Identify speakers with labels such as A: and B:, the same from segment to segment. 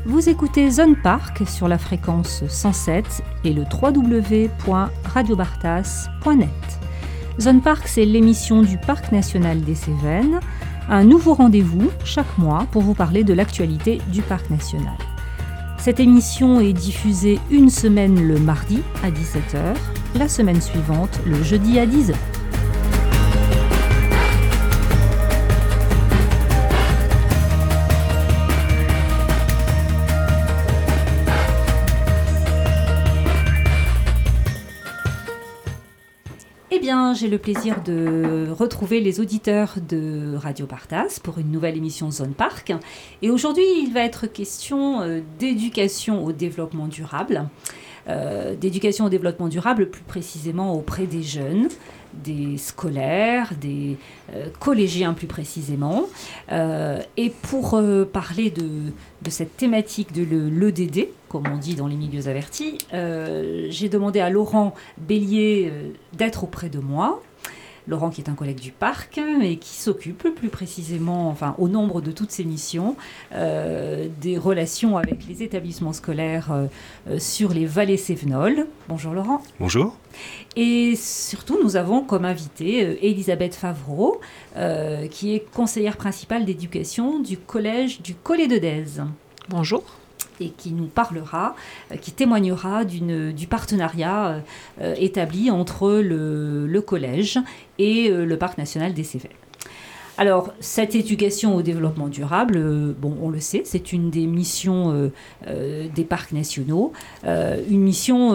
A: Vous écoutez Zone Parc sur la fréquence 107 et le www.radiobartas.net. Zone Parc, c'est l'émission du Parc national des Cévennes. Un nouveau rendez-vous chaque mois pour vous parler de l'actualité du Parc national. Cette émission est diffusée une semaine le mardi à 17h, la semaine suivante le jeudi à 10h. J'ai le plaisir de retrouver les auditeurs de Radio Bartas pour une nouvelle émission Zone Parc. Et aujourd'hui, il va être question d'éducation au développement durable. D'éducation au développement durable, plus précisément auprès des jeunes, des scolaires, des collégiens plus précisément. Et pour parler de cette thématique de l'EDD, comme on dit dans les milieux avertis, j'ai demandé à Laurent Bélier d'être auprès de moi. Laurent qui est un collègue du parc et qui s'occupe plus précisément, au nombre de toutes ses missions, des relations avec les établissements scolaires sur les vallées cévenoles. Bonjour Laurent.
B: Bonjour.
A: Et surtout, nous avons comme invitée Elisabeth Favreau, qui est conseillère principale d'éducation du collège du Collet de Dèze.
C: Bonjour.
A: Et qui nous parlera, qui témoignera du partenariat établi entre le collège et le parc national des Cévennes. Alors, cette éducation au développement durable, on le sait, c'est une des missions des parcs nationaux, une mission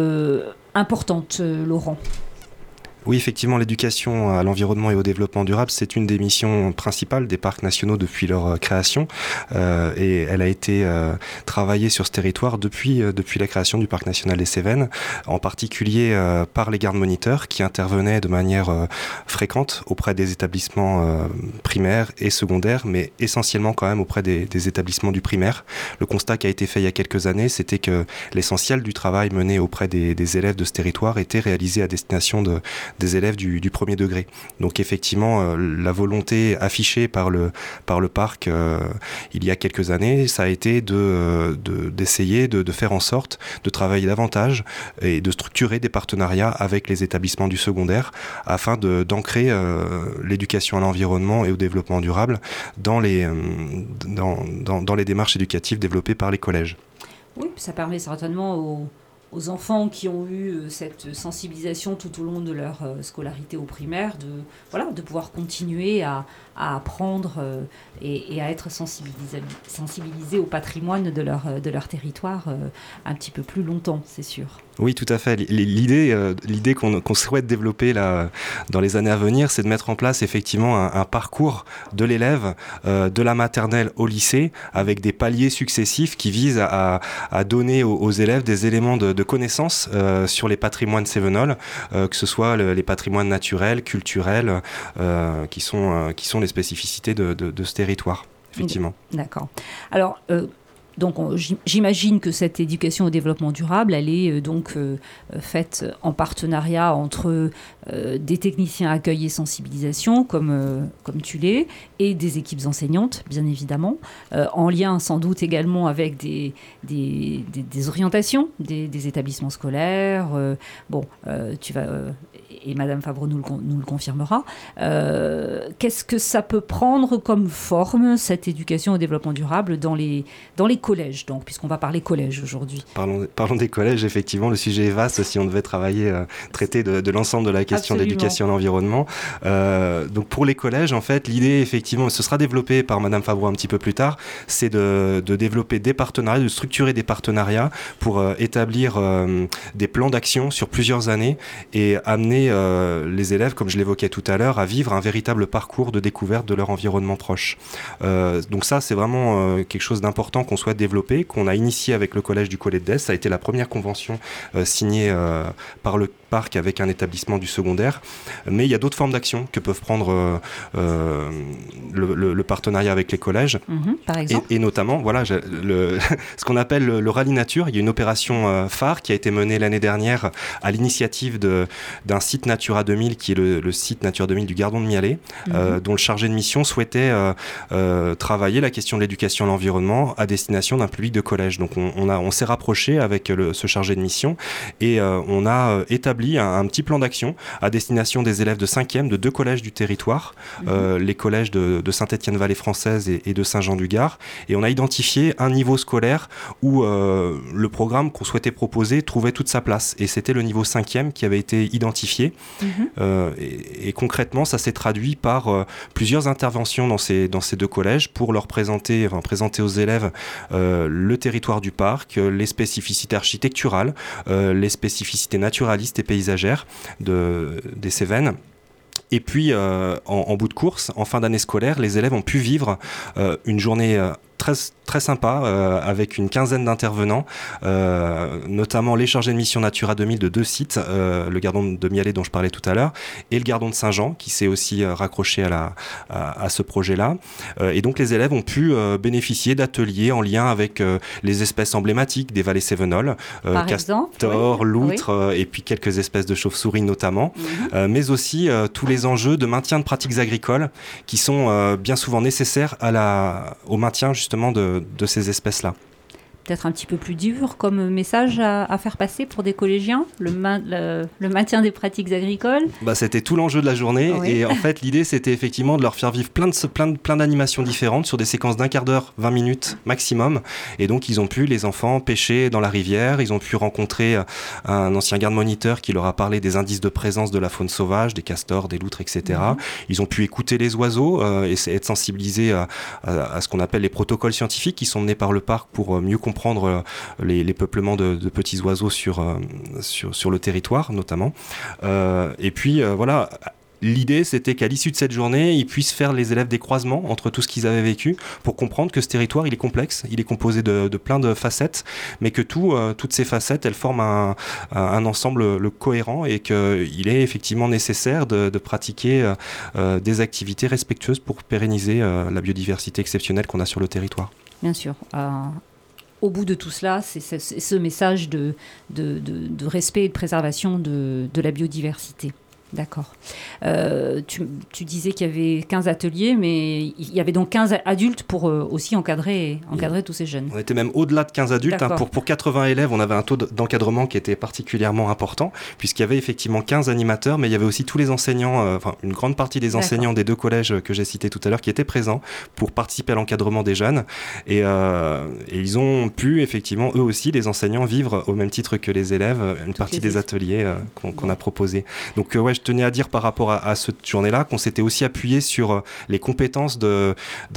A: importante, Laurent.
B: Oui, effectivement, l'éducation à l'environnement et au développement durable, c'est une des missions principales des parcs nationaux depuis leur création. Et elle a été travaillée sur ce territoire depuis la création du parc national des Cévennes, en particulier par les gardes moniteurs qui intervenaient de manière fréquente auprès des établissements primaires et secondaires, mais essentiellement quand même auprès des établissements du primaire. Le constat qui a été fait il y a quelques années, c'était que l'essentiel du travail mené auprès des élèves de ce territoire était réalisé à destination des élèves du premier degré. Donc effectivement, la volonté affichée par le parc il y a quelques années, ça a été d'essayer de faire en sorte de travailler davantage et de structurer des partenariats avec les établissements du secondaire afin d'ancrer l'éducation à l'environnement et au développement durable dans les démarches éducatives développées par les collèges.
A: Oui, ça permet certainement aux enfants qui ont eu cette sensibilisation tout au long de leur scolarité au primaire, de pouvoir continuer à apprendre et à être sensibilisés au patrimoine de leur territoire un petit peu plus longtemps, c'est sûr.
B: Oui, tout à fait. L'idée qu'on souhaite développer là, dans les années à venir, c'est de mettre en place effectivement un parcours de l'élève de la maternelle au lycée avec des paliers successifs qui visent à donner aux élèves des éléments de connaissances sur les patrimoines cévenols, que ce soit les patrimoines naturels, culturels, qui sont les spécificités de ce territoire, effectivement.
A: D'accord. Alors, j'imagine que cette éducation au développement durable, elle est faite en partenariat entre des techniciens accueil et sensibilisation, comme tu l'es, et des équipes enseignantes, bien évidemment, en lien sans doute également avec des orientations des établissements scolaires. Et Madame Favreau nous le confirmera. Qu'est-ce que ça peut prendre comme forme, cette éducation au développement durable dans les collèges, donc, puisqu'on va parler collège aujourd'hui.
B: Parlons des collèges, effectivement, le sujet est vaste si on devait traiter de l'ensemble de la question de l'éducation à l'environnement. Donc pour les collèges, en fait, l'idée, effectivement, ce sera développé par Madame Favreau un petit peu plus tard, c'est de développer des partenariats, de structurer des partenariats pour établir des plans d'action sur plusieurs années et amener les élèves, comme je l'évoquais tout à l'heure, à vivre un véritable parcours de découverte de leur environnement proche. Donc ça, c'est vraiment quelque chose d'important qu'on souhaite développer, qu'on a initié avec le collège du Collet de Dèze. Ça a été la première convention signée par le parc avec un établissement du secondaire. Mais il y a d'autres formes d'action que peuvent prendre le partenariat avec les collèges.
A: Par exemple.
B: Et notamment, ce qu'on appelle le rallye nature. Il y a une opération phare qui a été menée l'année dernière à l'initiative d'un site Natura 2000, qui est le site Natura 2000 du Gardon de Mialet, dont le chargé de mission souhaitait travailler la question de l'éducation à l'environnement à destination d'un public de collège. Donc on s'est rapproché avec ce chargé de mission et on a établi un petit plan d'action à destination des élèves de 5e de 2 collèges du territoire, les collèges de Saint-Étienne-Vallée Française et de Saint-Jean-du-Gard. Et on a identifié un niveau scolaire où le programme qu'on souhaitait proposer trouvait toute sa place. Et c'était le niveau 5e qui avait été identifié. Et concrètement, ça s'est traduit par plusieurs interventions dans ces 2 collèges pour leur présenter aux élèves le territoire du parc, les spécificités architecturales, les spécificités naturalistes et paysagères des Cévennes. Et puis, en bout de course, en fin d'année scolaire, les élèves ont pu vivre une journée très sympa avec une quinzaine d'intervenants, notamment les chargés de mission Natura 2000 de 2 sites, le Gardon de Mialet dont je parlais tout à l'heure et le Gardon de Saint-Jean qui s'est aussi raccroché à ce projet-là. Et donc les élèves ont pu bénéficier d'ateliers en lien avec les espèces emblématiques des vallées cévenoles, castors, loutres et puis quelques espèces de chauves-souris notamment, mais aussi tous les enjeux de maintien de pratiques agricoles qui sont bien souvent nécessaires au maintien justement de ces espèces-là.
A: Peut-être un petit peu plus dur comme message à faire passer pour des collégiens, le maintien des pratiques agricoles.
B: C'était tout l'enjeu de la journée et en fait l'idée c'était effectivement de leur faire vivre plein d'animations différentes sur des séquences d'1 quart d'heure, 20 minutes maximum, et donc ils ont pu, les enfants, pêcher dans la rivière, ils ont pu rencontrer un ancien garde-moniteur qui leur a parlé des indices de présence de la faune sauvage, des castors, des loutres, etc. Ils ont pu écouter les oiseaux et être sensibilisés à ce qu'on appelle les protocoles scientifiques qui sont menés par le parc pour mieux comprendre les peuplements de petits oiseaux sur le territoire notamment. Et puis voilà, l'idée c'était qu'à l'issue de cette journée, ils puissent faire les élèves des croisements entre tout ce qu'ils avaient vécu pour comprendre que ce territoire il est complexe, il est composé de plein de facettes, mais que toutes ces facettes elles forment un ensemble cohérent et qu'il est effectivement nécessaire de pratiquer des activités respectueuses pour pérenniser la biodiversité exceptionnelle qu'on a sur le territoire.
A: Bien sûr. Au bout de tout cela, c'est ce message de respect et de préservation de la biodiversité. D'accord. Tu disais qu'il y avait 15 ateliers, mais il y avait donc 15 adultes pour aussi encadrer tous ces jeunes.
B: On était même au-delà de 15 adultes. Pour 80 élèves, on avait un taux d'encadrement qui était particulièrement important, puisqu'il y avait effectivement 15 animateurs, mais il y avait aussi tous les enseignants, une grande partie des enseignants des 2 collèges que j'ai cités tout à l'heure qui étaient présents pour participer à l'encadrement des jeunes. Et ils ont pu effectivement, eux aussi, les enseignants, vivre au même titre que les élèves, une partie des ateliers qu'on a proposés. Donc je tenais à dire par rapport à cette journée-là qu'on s'était aussi appuyé sur les compétences d'une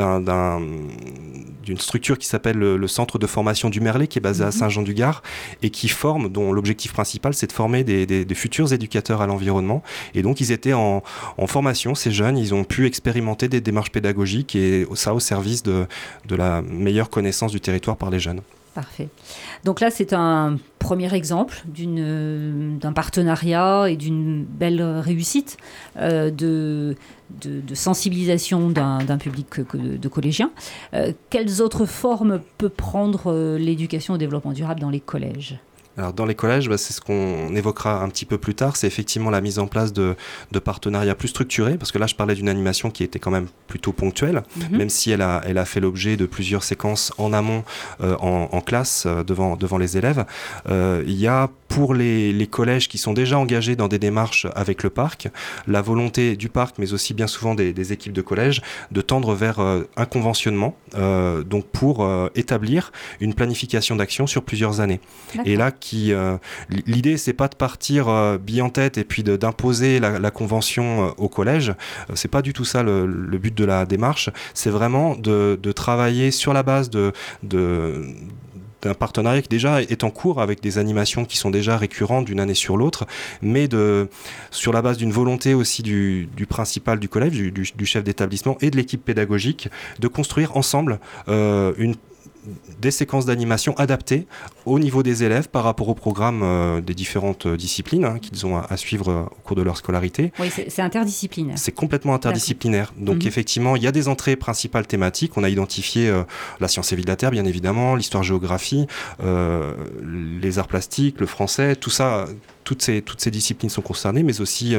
B: structure qui s'appelle le Centre de formation du Merlet, qui est basé à Saint-Jean-du-Gard et qui dont l'objectif principal c'est de former des futurs éducateurs à l'environnement. Et donc ils étaient en formation, ces jeunes, ils ont pu expérimenter des démarches pédagogiques et ça au service de la meilleure connaissance du territoire par les jeunes.
A: Parfait. Donc là, c'est un premier exemple d'un partenariat et d'une belle réussite de sensibilisation d'un public de collégiens. Quelles autres formes peut prendre l'éducation au développement durable dans les collèges ?
B: Alors dans les collèges, c'est ce qu'on évoquera un petit peu plus tard, c'est effectivement la mise en place de partenariats plus structurés, parce que là je parlais d'une animation qui était quand même plutôt ponctuelle, même si elle a fait l'objet de plusieurs séquences en amont en classe devant les élèves. Il y a pour les collèges qui sont déjà engagés dans des démarches avec le parc, la volonté du parc, mais aussi bien souvent des équipes de collège, de tendre vers un conventionnement, donc pour établir une planification d'action sur plusieurs années. D'accord. Et là, l'idée, c'est pas de partir bille en tête et puis d'imposer la convention au collège. C'est pas du tout ça le but de la démarche. C'est vraiment de travailler sur la base d'un partenariat qui déjà est en cours avec des animations qui sont déjà récurrentes d'une année sur l'autre, mais sur la base d'une volonté aussi du principal du collège, du chef d'établissement et de l'équipe pédagogique, de construire ensemble des séquences d'animation adaptées au niveau des élèves par rapport au programme des différentes disciplines qu'ils ont à suivre au cours de leur scolarité.
A: Oui, c'est interdisciplinaire.
B: C'est complètement interdisciplinaire. Donc effectivement, il y a des entrées principales thématiques. On a identifié la science et vie de la Terre, bien évidemment, l'histoire-géographie, les arts plastiques, le français, tout ça. Toutes ces disciplines sont concernées, mais aussi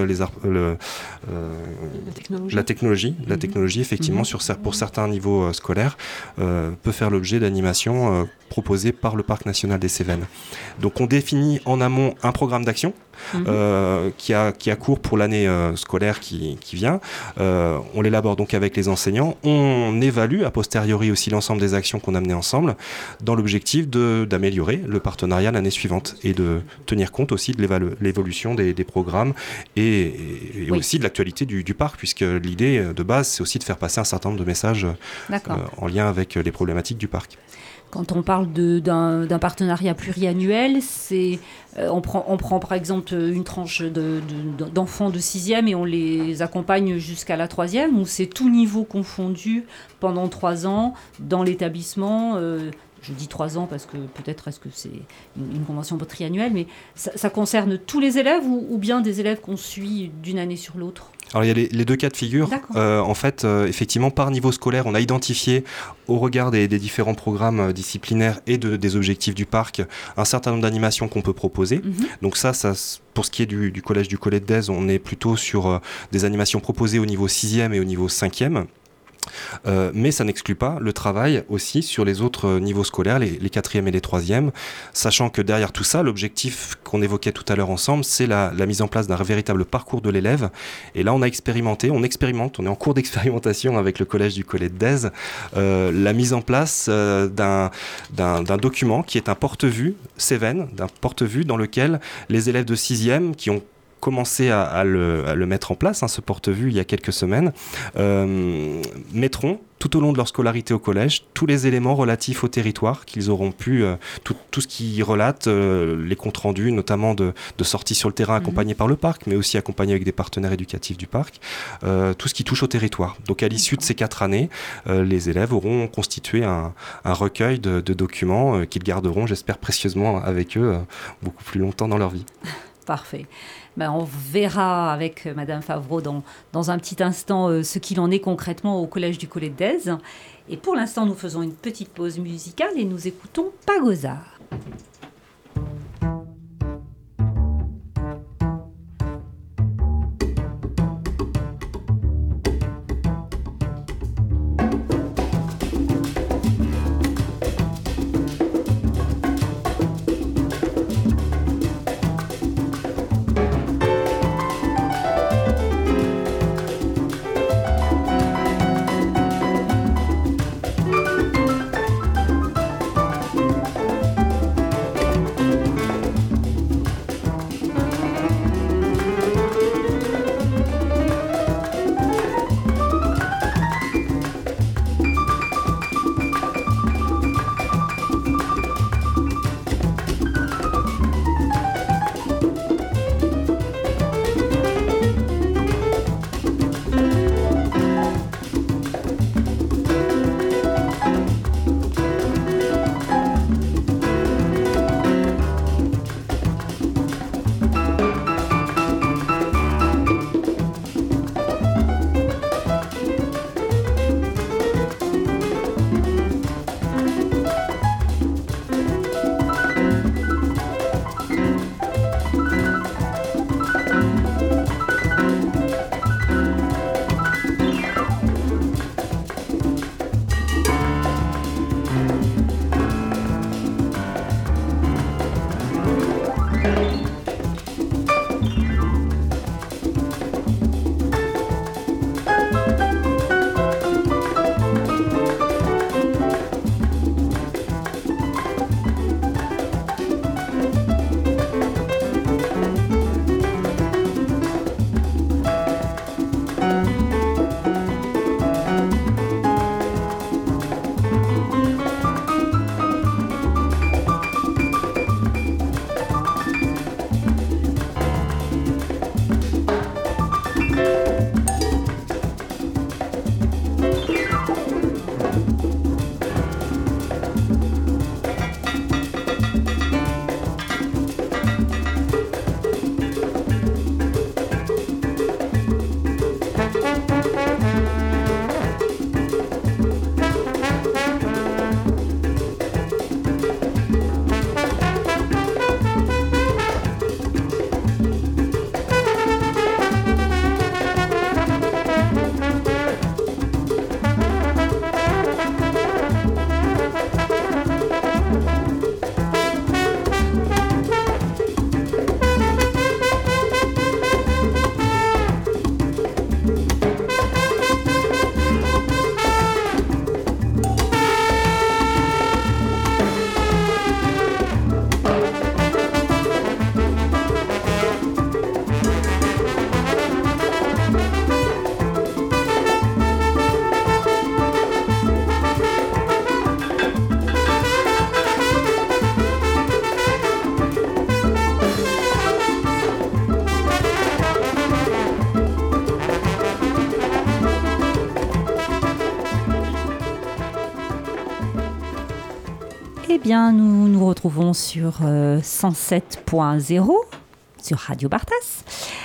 B: la technologie. La technologie, effectivement, pour certains niveaux scolaires, peut faire l'objet d'animations proposées par le Parc national des Cévennes. Donc on définit en amont un programme d'action qui a cours pour l'année scolaire qui vient. On l'élabore donc avec les enseignants. On évalue a posteriori aussi l'ensemble des actions qu'on a menées ensemble dans l'objectif d'améliorer le partenariat l'année suivante et de tenir compte aussi de l'évolution des programmes et aussi de l'actualité du parc, puisque l'idée de base, c'est aussi de faire passer un certain nombre de messages en lien avec les problématiques du parc.
A: Quand on parle d'un partenariat pluriannuel, on prend par exemple une tranche d'enfants de 6e et on les accompagne jusqu'à la 3e, ou c'est tout niveau confondu pendant 3 ans dans l'établissement. Je dis 3 ans parce que peut-être est-ce que c'est une convention triannuelle, mais ça concerne tous les élèves ou bien des élèves qu'on suit d'une année sur l'autre ?
B: Alors il y a les deux cas de figure. En fait, effectivement, par niveau scolaire, on a identifié au regard des différents programmes disciplinaires et des objectifs du parc un certain nombre d'animations qu'on peut proposer. Donc ça, pour ce qui est du collège du Collet de Dèze, on est plutôt sur des animations proposées au niveau 6e et au niveau 5e. Mais ça n'exclut pas le travail aussi sur les autres niveaux scolaires, les 4e et les 3e, sachant que derrière tout ça, l'objectif qu'on évoquait tout à l'heure ensemble, c'est la mise en place d'un véritable parcours de l'élève. Et là, on est en cours d'expérimentation avec le collège du Collet de Dèze, la mise en place d'un document qui est un porte-vue Cévennes, d'un porte-vue dans lequel les élèves de 6e qui ont commencé à le mettre en place, ce porte-vue il y a quelques semaines, mettront tout au long de leur scolarité au collège tous les éléments relatifs au territoire qu'ils auront pu, tout ce qui relate les comptes rendus, notamment de sorties sur le terrain accompagnées par le parc, mais aussi accompagnées avec des partenaires éducatifs du parc, tout ce qui touche au territoire. Donc à l'issue de ces 4 années, les élèves auront constitué un recueil de documents qu'ils garderont, j'espère, précieusement avec eux beaucoup plus longtemps dans leur vie.
A: Parfait. On verra avec Madame Favreau dans un petit instant ce qu'il en est concrètement au collège du Collet de Dèze. Et pour l'instant, nous faisons une petite pause musicale et nous écoutons Pagozard. Eh bien, nous nous retrouvons sur 107.0 sur Radio Bartas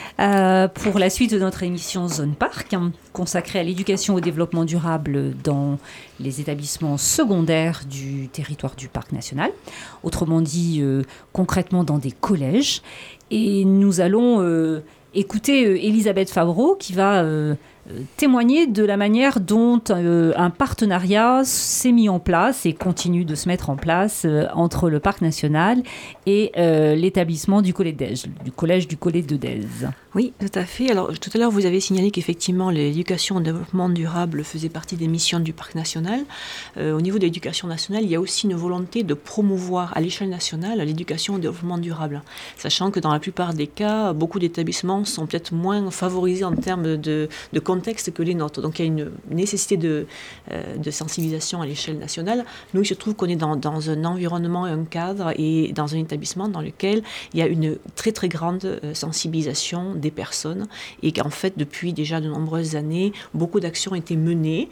A: pour la suite de notre émission Zone Parc, consacrée à l'éducation au développement durable dans les établissements secondaires du territoire du Parc national, autrement dit concrètement dans des collèges. Et nous allons écouter Elisabeth Favreau qui va témoigner de la manière dont un partenariat s'est mis en place et continue de se mettre en place entre le Parc national et l'établissement du collège du collège de Dèze.
C: Oui, tout à fait. Alors, tout à l'heure, vous avez signalé qu'effectivement, l'éducation au développement durable faisait partie des missions du Parc national. Au niveau de l'éducation nationale, il y a aussi une volonté de promouvoir à l'échelle nationale l'éducation au développement durable. Sachant que dans la plupart des cas, beaucoup d'établissements sont peut-être moins favorisés en termes de contexte que les nôtres. Donc, il y a une nécessité de sensibilisation à l'échelle nationale. Nous, il se trouve qu'on est dans un environnement, un cadre et dans un établissement dans lequel il y a une très, très grande sensibilisation des personnes et qu'en fait, depuis déjà de nombreuses années, beaucoup d'actions ont été menées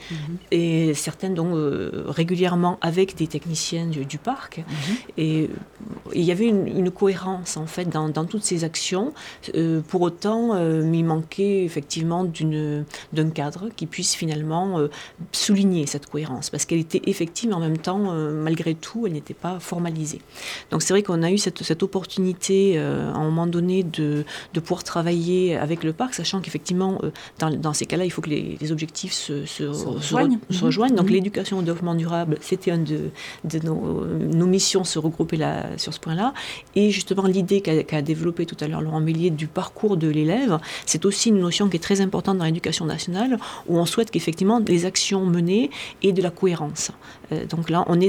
C: et certaines donc régulièrement avec des techniciens du parc. Et il y avait une cohérence en fait dans toutes ces actions. Pour autant, il manquait effectivement d'un cadre qui puisse finalement souligner cette cohérence parce qu'elle était effective mais en même temps, malgré tout, elle n'était pas formalisée. Donc c'est vrai qu'on a eu cette opportunité à un moment donné de pouvoir travailler avec le parc, sachant qu'effectivement, dans ces cas-là, il faut que les objectifs se rejoignent. Donc l'éducation au développement durable, c'était une de nos missions, se regrouper là, sur ce point-là. Et justement, l'idée qu'a développée tout à l'heure Laurent Mélier du parcours de l'élève, c'est aussi une notion qui est très importante dans l'éducation nationale, où on souhaite qu'effectivement, les actions menées aient de la cohérence. Donc là, on est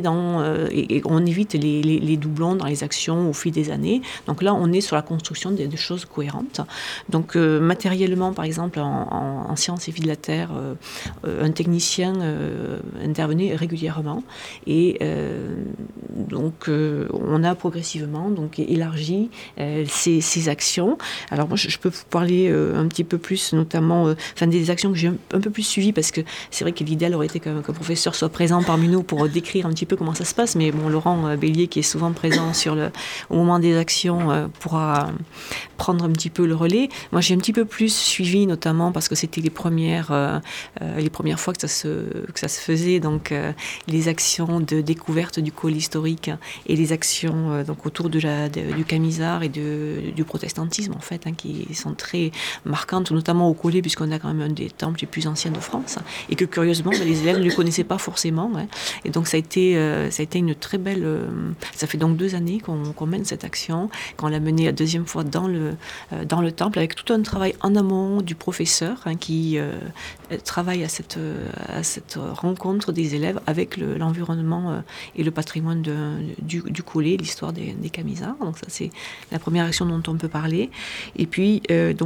C: et on évite les doublons dans les actions au fil des années. Donc là, on est sur la construction de choses cohérentes. Donc matériellement, par exemple, en sciences et vie de la Terre, un technicien intervenait régulièrement. Et donc, on a progressivement élargi ces actions. Alors moi, je peux vous parler un petit peu plus, notamment des actions que j'ai un peu plus suivies, parce que c'est vrai que l'idéal aurait été qu'un professeur soit présent parmi nous pour décrire un petit peu comment ça se passe. Mais bon, Laurent Bélier, qui est souvent présent au moment des actions, pourra prendre un petit peu le relais. Moi, j'ai un petit peu plus suivi, notamment parce que c'était les premières fois que ça se faisait, donc les actions de découverte du Collé historique et les actions donc autour du Camisard et du protestantisme, en fait, qui sont très marquantes, notamment au Collé, puisqu'on a quand même un des temples les plus anciens de France, et que curieusement, les élèves ne le connaissaient pas forcément. Et donc, ça a été une très belle... ça fait donc 2 années qu'on mène cette action, qu'on l'a menée la 2e fois dans le temple, avec tout un travail en amont du professeur qui travaille à cette rencontre des élèves avec l'environnement et le patrimoine du Collé, l'histoire des Camisards. Donc ça, c'est la première action dont on peut parler. Et puis,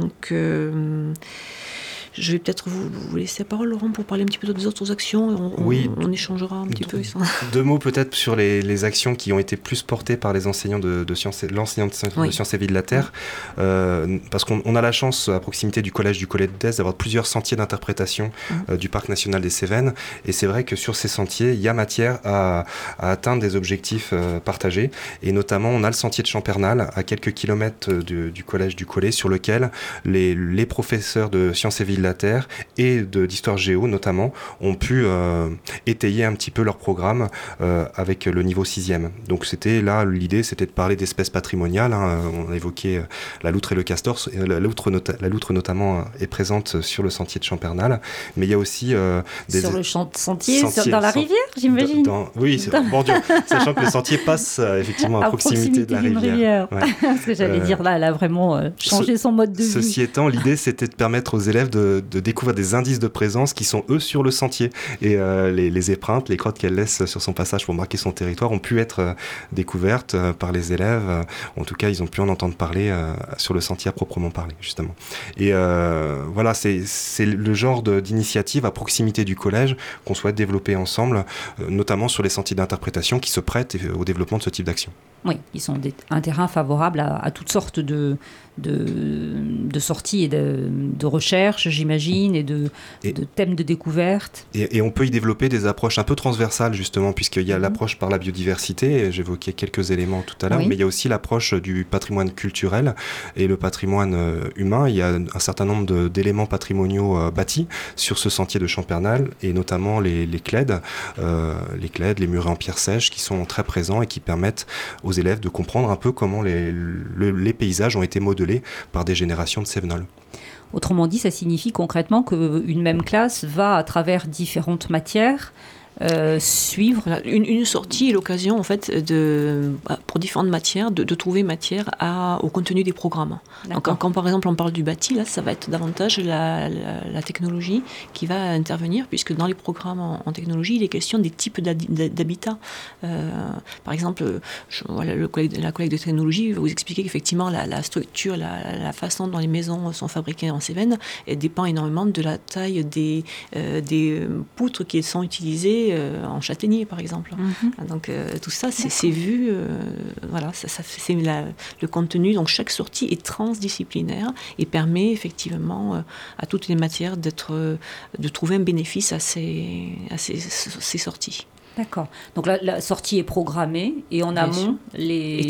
C: je vais peut-être vous laisser la parole, Laurent, pour parler un petit peu des autres actions. On échangera un petit peu.
B: 2 mots peut-être sur les actions qui ont été plus portées par les enseignants de sciences et vie de la Terre. Parce qu'on a la chance, à proximité du collège de Dèze, d'avoir plusieurs sentiers d'interprétation du Parc national des Cévennes. Et c'est vrai que sur ces sentiers, il y a matière à atteindre des objectifs partagés. Et notamment, on a le sentier de Champernal, à quelques kilomètres du collège du Collé, sur lequel les professeurs de sciences et vie de la Terre et d'histoire géo notamment ont pu étayer un petit peu leur programme avec le niveau 6e. Donc l'idée c'était de parler d'espèces patrimoniales. On a évoqué la loutre et le castor. La loutre notamment est présente sur le sentier de Champernal, mais il y a aussi
A: sur le sentier dans la rivière, j'imagine.
B: Oui, c'est en bordure, sachant que le sentier passe effectivement à proximité de la rivière.
A: Ouais. Parce que j'allais dire là, elle a vraiment changé son mode de vie.
B: Ceci étant, l'idée c'était de permettre aux élèves de découvrir des indices de présence qui sont eux sur le sentier, et les épreintes, les crottes qu'elle laisse sur son passage pour marquer son territoire ont pu être découvertes par les élèves. En tout cas, ils ont pu en entendre parler sur le sentier à proprement parler, justement. Et voilà, c'est le genre d'initiative à proximité du collège qu'on souhaite développer ensemble, notamment sur les sentiers d'interprétation qui se prêtent au développement de ce type d'action.
A: Oui, ils sont un terrain favorable à toutes sortes de sorties et de recherches j'imagine, et de thèmes de découverte.
B: Et on peut y développer des approches un peu transversales, justement, puisqu'il y a l'approche par la biodiversité, j'évoquais quelques éléments tout à l'heure, mais il y a aussi l'approche du patrimoine culturel et le patrimoine humain. Il y a un certain nombre d'éléments patrimoniaux bâtis sur ce sentier de Champernal, et notamment les clèdes, les murets en pierre sèche, qui sont très présents et qui permettent aux élèves de comprendre un peu comment les paysages ont été modelés par des générations de Cévenols.
A: Autrement dit, ça signifie concrètement qu'une même classe va, à travers différentes matières, suivre.
C: Voilà, une sortie est l'occasion, en fait, pour différentes matières, de trouver matière au contenu des programmes. Donc, quand par exemple on parle du bâti, là, ça va être davantage la technologie qui va intervenir, puisque dans les programmes en technologie, il est question des types d'habitats. Par exemple, la collègue de technologie va vous expliquer qu'effectivement la structure, la façon dont les maisons sont fabriquées en Cévennes, dépend énormément de la taille des poutres qui sont utilisées en châtaignier, par exemple. Donc tout ça, c'est vu, voilà, c'est le contenu. Donc chaque sortie est transdisciplinaire et permet effectivement à toutes les matières de trouver un bénéfice à ces sorties.
A: D'accord. Donc la sortie est programmée et en amont, les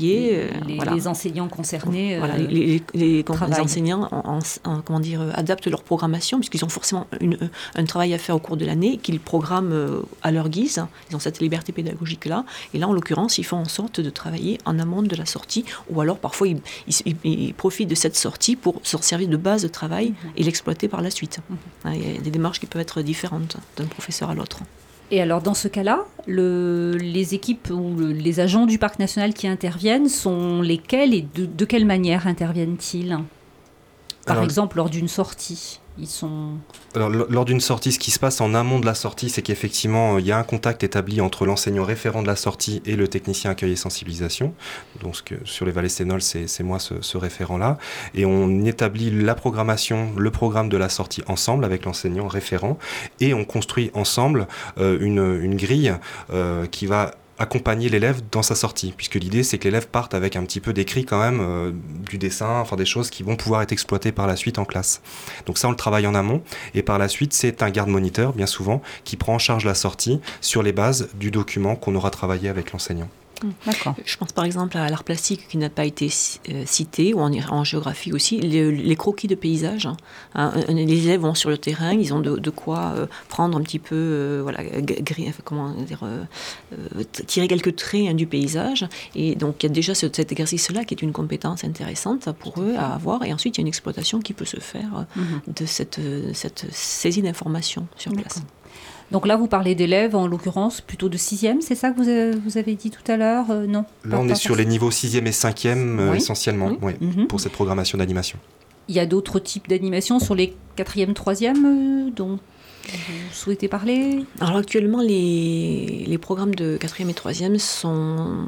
A: enseignants concernés
C: les enseignants adaptent leur programmation, puisqu'ils ont forcément un travail à faire au cours de l'année qu'ils programment à leur guise. Ils ont cette liberté pédagogique-là. Et là, en l'occurrence, ils font en sorte de travailler en amont de la sortie, ou alors parfois ils profitent de cette sortie pour se servir de base de travail et l'exploiter par la suite. Il y a des démarches qui peuvent être différentes d'un professeur à l'autre.
A: Et alors, dans ce cas-là, les équipes ou les agents du Parc national qui interviennent sont lesquels et de quelle manière interviennent-ils ? Par exemple, lors d'une sortie,
B: Alors, lors d'une sortie, ce qui se passe en amont de la sortie, c'est qu'effectivement, il y a un contact établi entre l'enseignant référent de la sortie et le technicien accueil et sensibilisation. Donc, sur les vallées Cévenols, c'est moi ce référent-là. Et on établit la programmation, le programme de la sortie ensemble avec l'enseignant référent. Et on construit ensemble une grille qui va accompagner l'élève dans sa sortie, puisque l'idée c'est que l'élève parte avec un petit peu d'écrit quand même, du dessin, enfin des choses qui vont pouvoir être exploitées par la suite en classe. Donc ça on le travaille en amont, et par la suite c'est un garde-moniteur bien souvent qui prend en charge la sortie sur les bases du document qu'on aura travaillé avec l'enseignant.
A: D'accord.
C: Je pense par exemple à l'art plastique qui n'a pas été cité, ou en géographie aussi, les croquis de paysage. Les élèves vont sur le terrain, ils ont de quoi prendre un petit peu, tirer quelques traits du paysage. Et donc il y a déjà cet exercice-là qui est une compétence intéressante pour eux à avoir. Et ensuite il y a une exploitation qui peut se faire de cette saisie d'informations sur place.
A: Donc là, vous parlez d'élèves, en l'occurrence, plutôt de 6e, c'est ça que vous avez dit tout à l'heure non.
B: Là, on est sur les niveaux 6e et 5e, essentiellement, pour cette programmation d'animation.
A: Il y a d'autres types d'animation sur les 4e, 3e dont vous souhaitez parler ? Alors
C: actuellement, les programmes de 4e et 3e sont,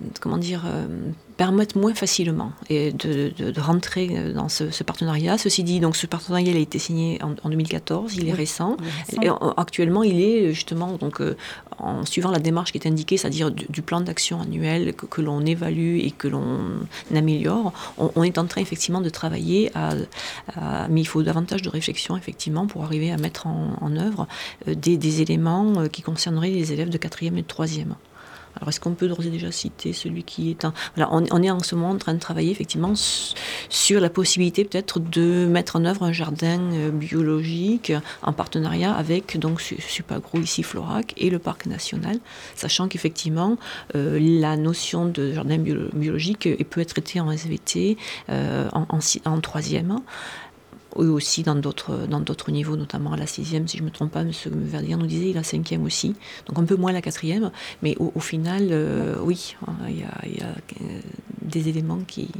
C: permettent moins facilement de rentrer dans ce partenariat. Ceci dit, donc ce partenariat il a été signé en 2014, il est récent. Et actuellement, il est justement en suivant la démarche qui est indiquée, c'est-à-dire du plan d'action annuel que l'on évalue et que l'on améliore. On est en train effectivement de travailler mais il faut davantage de réflexion effectivement pour arriver à mettre en œuvre des éléments qui concerneraient les élèves de 4e et de 3e. Alors, est-ce qu'on peut d'ores et déjà citer celui qui est Voilà, on est en ce moment en train de travailler effectivement sur la possibilité peut-être de mettre en œuvre un jardin biologique en partenariat avec donc Supagro ici Florac et le Parc national, sachant qu'effectivement la notion de jardin biologique peut être traitée en SVT en 3e. Et aussi dans d'autres niveaux, notamment à la 6e, si je ne me trompe pas, M. Verdier nous disait, il a 5e aussi, donc un peu moins la 4e, mais au final, oui, il y a des éléments qui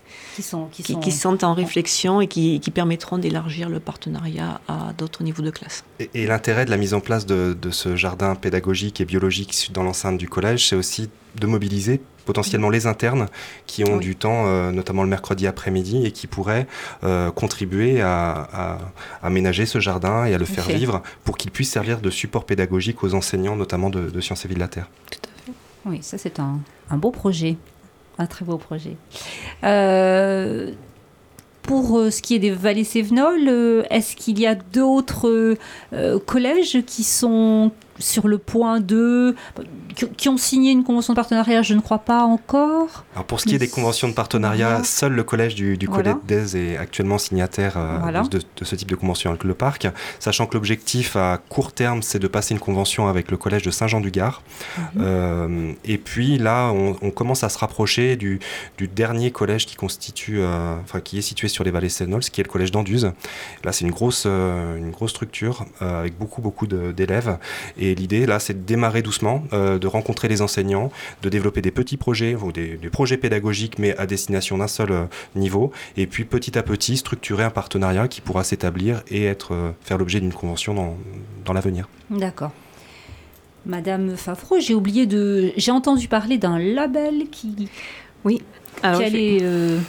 C: sont en réflexion et qui permettront d'élargir le partenariat à d'autres niveaux de classe.
B: Et l'intérêt de la mise en place de ce jardin pédagogique et biologique dans l'enceinte du collège, c'est aussi de mobiliser potentiellement les internes qui ont du temps, notamment le mercredi après-midi, et qui pourraient contribuer à aménager ce jardin et à le faire vivre pour qu'il puisse servir de support pédagogique aux enseignants, notamment de Sciences et Vie de la Terre.
A: Tout à fait. Oui, ça c'est un beau projet, un très beau projet. pour ce qui est des vallées Cévenol, est-ce qu'il y a d'autres collèges qui sont sur le point qui ont signé une convention de partenariat? Je ne crois pas encore.
B: Alors pour ce qui est des conventions de partenariat, seul le collège du Collet d'Èze est actuellement signataire de ce type de convention avec le parc, sachant que l'objectif à court terme, c'est de passer une convention avec le collège de Saint-Jean-du-Gard. Et puis là, on commence à se rapprocher du dernier collège qui est situé sur les vallées Cévenol, qui est le collège d'Anduze. Là, c'est une grosse structure avec beaucoup d'élèves. Et l'idée, là, c'est de démarrer doucement, de rencontrer les enseignants, de développer des petits projets, ou des projets pédagogiques, mais à destination d'un seul niveau. Et puis, petit à petit, structurer un partenariat qui pourra s'établir et faire l'objet d'une convention dans l'avenir.
A: D'accord. Madame Favreau, j'ai entendu parler d'un label qui allait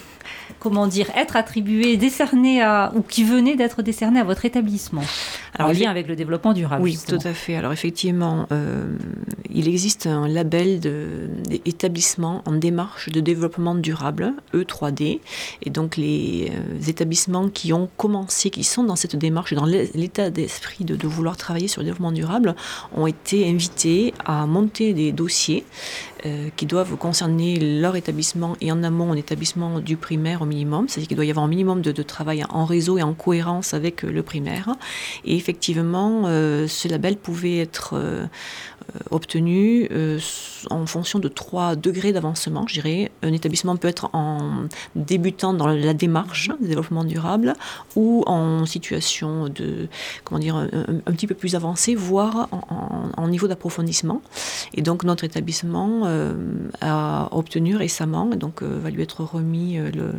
A: être attribué, décerné ou qui venait d'être décerné à votre établissement, en lien avec le développement durable.
C: Oui,
A: justement.
C: tout à fait. Alors effectivement, il existe un label d'établissement en démarche de développement durable, E3D, et donc les établissements qui ont commencé, qui sont dans cette démarche, dans l'état d'esprit de vouloir travailler sur le développement durable, ont été invités à monter des dossiers qui doivent concerner leur établissement et en amont un établissement du primaire au minimum, c'est-à-dire qu'il doit y avoir un minimum de travail en réseau et en cohérence avec le primaire. Et effectivement, ce label pouvait être obtenu en fonction de 3 degrés d'avancement, je dirais. Un établissement peut être en débutant dans la démarche de développement durable ou en situation un petit peu plus avancée, voire en niveau d'approfondissement. Et donc notre établissement a obtenu récemment, et donc va lui être remis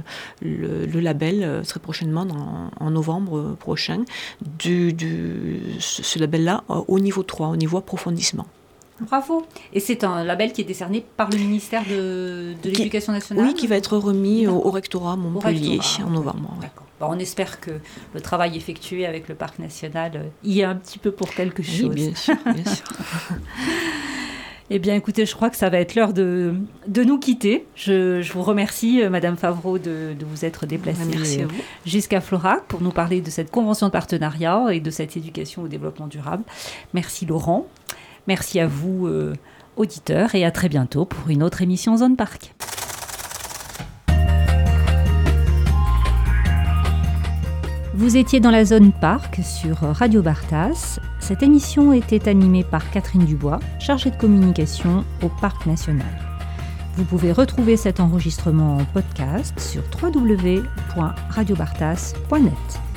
C: le label très prochainement, en novembre prochain, ce label-là au niveau 3, au niveau approfondissement.
A: Bravo. Et c'est un label qui est décerné par le ministère de l'Éducation nationale?
C: Oui, qui va être remis au rectorat Montpellier en novembre.
A: D'accord. Bon, on espère que le travail effectué avec le parc national y est un petit peu pour quelque chose.
C: Oui, bien sûr.
A: Eh bien, écoutez, je crois que ça va être l'heure de nous quitter. Je vous remercie, Madame Favreau, de vous être déplacée jusqu'à Florac pour nous parler de cette convention de partenariat et de cette éducation au développement durable. Merci, Laurent. Merci à vous, auditeurs, et à très bientôt pour une autre émission Zone Parc. Vous étiez dans la Zone Parc sur Radio Bartas. Cette émission était animée par Catherine Dubois, chargée de communication au Parc National. Vous pouvez retrouver cet enregistrement en podcast sur www.radiobartas.net.